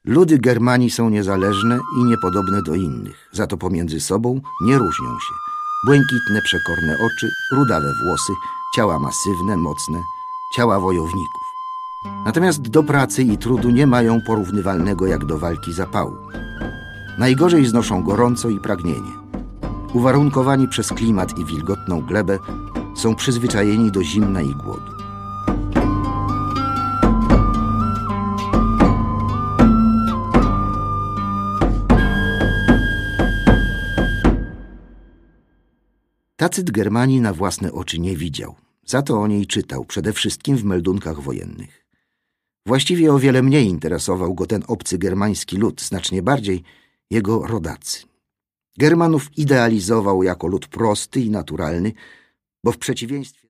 Ludy Germanii są niezależne i niepodobne do innych, za to pomiędzy sobą nie różnią się. Błękitne, przekorne oczy, rudawe włosy, ciała masywne, mocne, ciała wojowników. Natomiast do pracy i trudu nie mają porównywalnego jak do walki zapału. Najgorzej znoszą gorąco i pragnienie. Uwarunkowani przez klimat i wilgotną glebę, są przyzwyczajeni do zimna i głodu. Tacyt Germanii na własne oczy nie widział, za to o niej czytał, przede wszystkim w meldunkach wojennych. Właściwie o wiele mniej interesował go ten obcy germański lud, znacznie bardziej jego rodacy. Germanów idealizował jako lud prosty i naturalny, bo w przeciwieństwie